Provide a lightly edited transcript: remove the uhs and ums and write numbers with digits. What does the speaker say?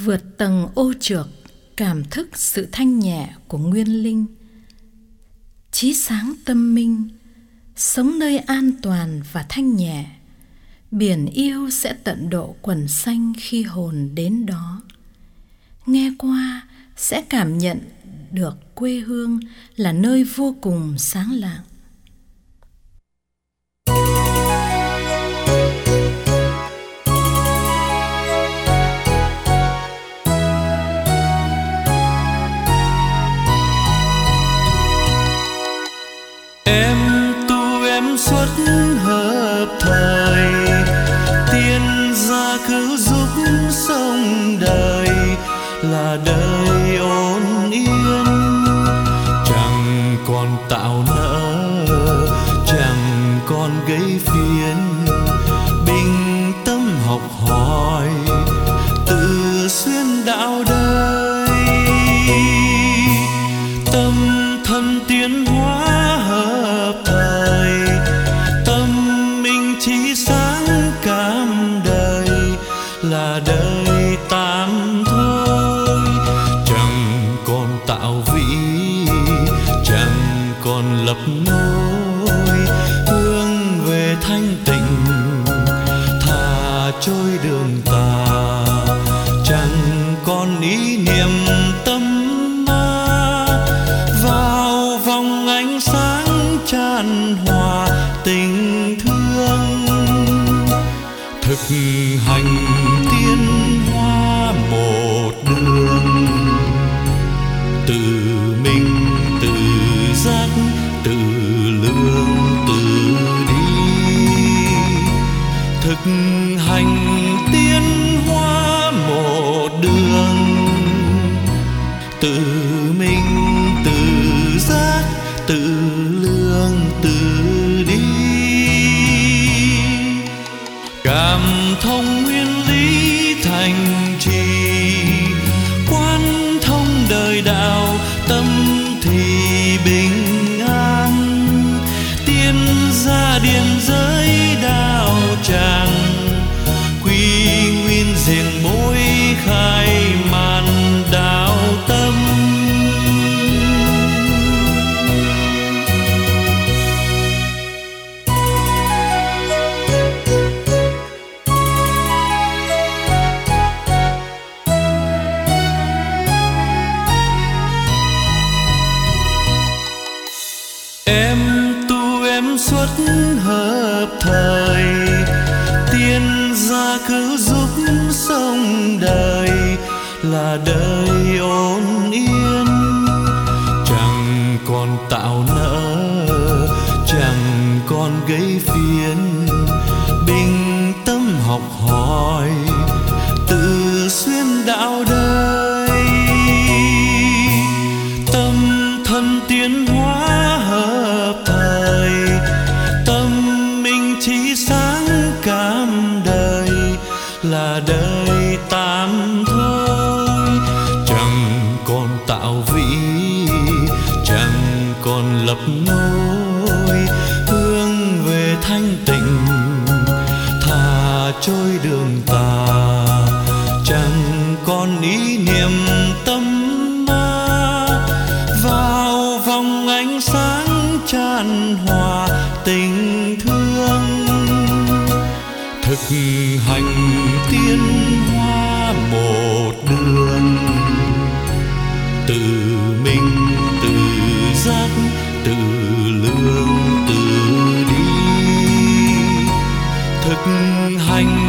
vượt tầng ô trược, cảm thức sự thanh nhẹ của nguyên linh. Chí sáng tâm minh, sống nơi an toàn và thanh nhẹ, biển yêu sẽ tận độ quần sanh khi hồn đến đó. Nghe qua sẽ cảm nhận được quê hương là nơi vô cùng sáng lạng. Xuất hợp thời, tiên gia cứu giúp sống đời, là đời ổn yên, chẳng còn tạo nợ, chẳng còn gây phiền, bình tâm học hỏi, tự xuyên đạo đời, tâm thân tiến hóa hợp thời, chí sáng cảm đời, là đời tạm thôi, chẳng còn tạo vĩ, chẳng còn lập nối, hướng về thanh tịnh, thả trôi đường tà, chẳng còn ý niệm tâm ma, vào vòng ánh sáng tràn hòa tình thương. Thực hành tiến hóa một đường, tự minh tự giác tự lương tự đi. Thực hành tiến hóa một đường, tự minh tự giác tự lương tự đi. Cảm thông nguyên lý thành trì, quan thông đời đạo, tâm thì bình an. Tiên gia điện giới đạo tràng, quy nguyên diện mối khai màn đạo tâm. Xuất hợp thời, tiên gia cứu giúp sống đời, là đời ổn yên, chẳng còn tạo nợ, chẳng còn gây phiền, bình tâm học hỏi, tự xuyên đạo đời, tâm thân tiến hóa hợp thời, chí sáng cảm đời, là đời tạm thôi, chẳng còn tạo vĩ, chẳng còn lập nối, hướng về thanh tịnh, thả trôi đường tà, chẳng còn ý niệm tâm ma, vào vòng ánh sáng tràn hòa tình thương. Thực hành tiến hóa một đường, tự minh tự giác tự lương tự đi. Thực hành